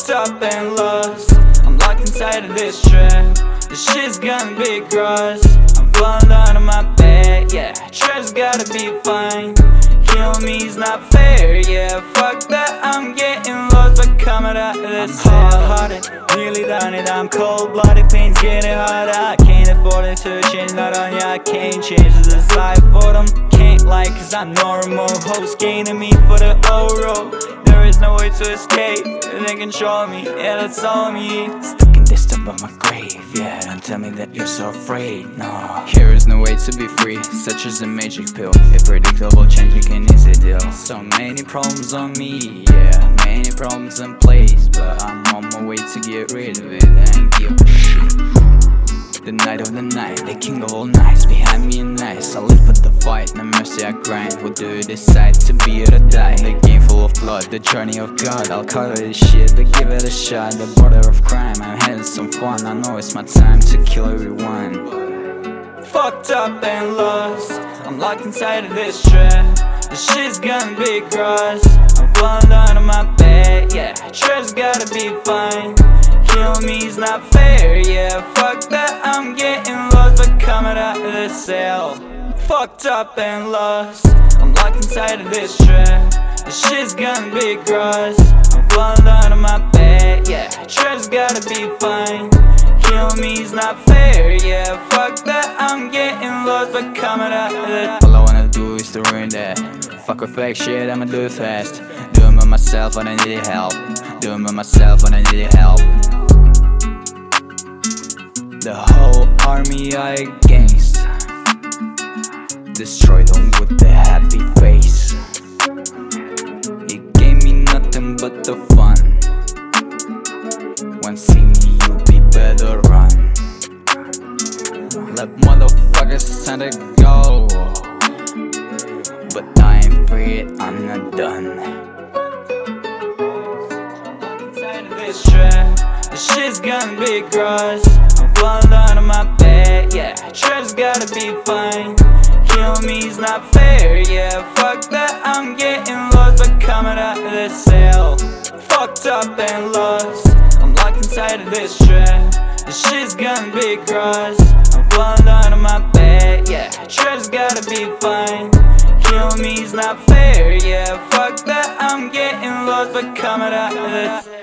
Fucked up and lost, I'm locked inside of this trap. This shit's gonna be gross, I'm falling down on my bed, yeah. Trap's gotta be fine, kill me's not fair, yeah. Fuck that, I'm getting lost, but coming out of this hell. I'm hard-hearted, nearly done it, I'm cold-blooded, pain's getting harder. I can't afford it to change, not on ya, I can't change this life for them. Can't lie, cause I'm normal, hoes gaining me for the oral. There is no way to escape, they control me, yeah, that's all me. Stuck in this top of my grave, yeah, don't tell me that you're so afraid, no. Here is no way to be free, such as a magic pill, a predictable changing an easy deal. So many problems on me, yeah, many problems in place, but I'm on my way to get rid of it, I ain't give a shit. The night of the night, the king of all nights, behind me and nice. I live for the fight, no mercy I grind. What do you decide, to be or to die? The game full of blood, the journey of God. I'll cover this shit, but give it a shot. The border of crime, I'm having some fun. I know it's my time to kill everyone. Fucked up and lost, I'm locked inside of this trap. This shit's gonna be gross, I'm falling down on my bed, yeah. Trap's gotta be fine, kill me's not fair, yeah. Fuck that, I'm getting lost, but coming out of this cell. Fucked up and lost, I'm locked inside of this trap. This shit's gonna be gross, I'm falling down on my bed, yeah. Trap's gotta be fine, kill me's not fair, yeah. Fuck that, I'm getting lost, but coming out of this. All I wanna do is to ruin that. Fuck with fake shit, I'ma do it fast. Do it by myself when I need help. Do it by myself when I need help. The whole army I against, Destroy them with the happy face. it gave me nothing but the fun. When see me, you be better run. Let motherfuckers tend to go, But I ain't free, I'm not done. inside of this trap, this shit's gonna be gross, I'm falling down on my bed, yeah. Trap's gotta be fine, kill me's not fair, yeah. Fuck that, I'm getting lost, but coming out of this cell. Fucked up and lost, I'm locked inside of this trap. This shit's gonna be gross, I'm falling down on my bed, yeah. Trap's gotta be fine, kill me's not fair, yeah. Fuck that, I'm getting lost, but coming out of this.